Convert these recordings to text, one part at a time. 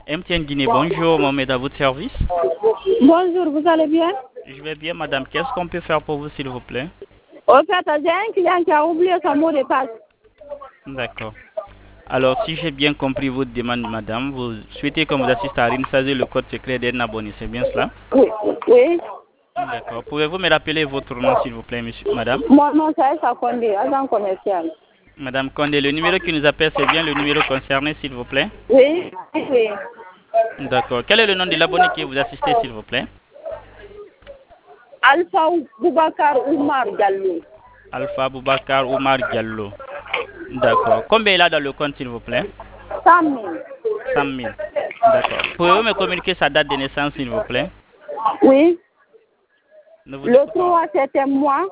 MTN Guinée, bonjour, Mohamed à votre service. Bonjour, vous allez bien? Je vais bien, madame. Qu'est-ce qu'on peut faire pour vous, s'il vous plaît? Au fait, j'ai un client qui a oublié son mot de passe. D'accord. Alors, si j'ai bien compris votre demande, madame, vous souhaitez qu'on vous assiste à réinstaller le code secret d'un abonné, c'est bien cela? Oui, oui. D'accord. Pouvez-vous me rappeler votre nom, s'il vous plaît, monsieur, madame? Mon nom, c'est Aïssa Kondé, agent commercial. Madame Condé, le numéro qui nous appelle, c'est bien le numéro concerné, s'il vous plaît? Oui, oui. D'accord. Quel est le nom de l'abonné qui vous assiste, s'il vous plaît? Alpha Boubacar Oumar Diallo. Alpha Boubacar Oumar Diallo. D'accord. Combien il a dans le compte, s'il vous plaît? 100 000. 100 000. D'accord. Pouvez-vous me communiquer sa date de naissance, s'il vous plaît? Oui. Nous vous Le écoutons. 3, c'était moi,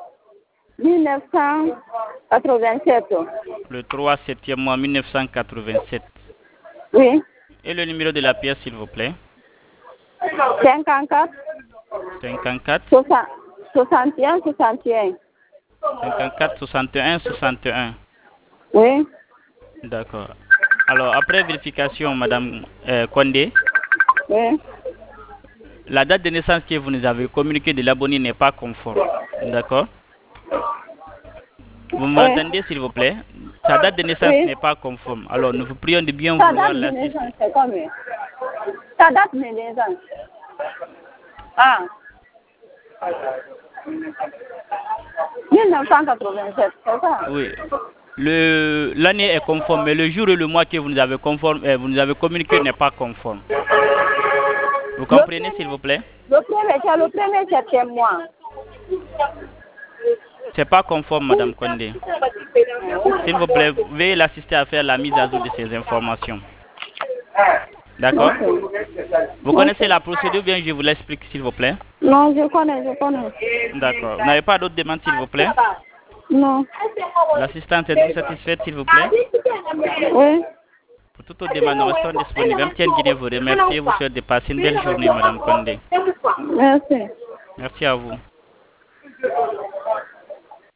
1987. Le 3 septième mois 1987. Oui. Et le numéro de la pièce, s'il vous plaît? 54, 54 61, 61. 54 61 61. Oui. D'accord. Alors, après vérification, madame Condé, Oui. la date de naissance que vous nous avez communiquée de l'abonné n'est pas conforme. D'accord? Vous Oui. m'entendez, s'il vous plaît? Sa date de naissance Oui. n'est pas conforme. Alors, nous vous prions de bien Ta vouloir date de l'assister. naissance, c'est combien? Ta date de naissance. Ah. 1987, c'est ça? Oui. L'année est conforme, mais le jour et le mois que vous nous avez vous nous avez communiqué n'est pas conforme. Vous comprenez, s'il vous plaît? Le premier, c'était moi. C'est pas conforme, madame Condé. S'il vous plaît, veuillez l'assister à faire la mise à jour de ces informations. D'accord? Vous connaissez la procédure, bien je vous l'explique, s'il vous plaît. Non, je connais, je connais. D'accord. Vous n'avez pas d'autres demandes, s'il vous plaît? Non. L'assistante, êtes-vous satisfaite, s'il vous plaît? Oui. Pour toute autre demande, nous restons disponibles. MTN Guinée vous remercie et vous souhaite de passer une belle journée, madame Condé. Merci. Merci à vous.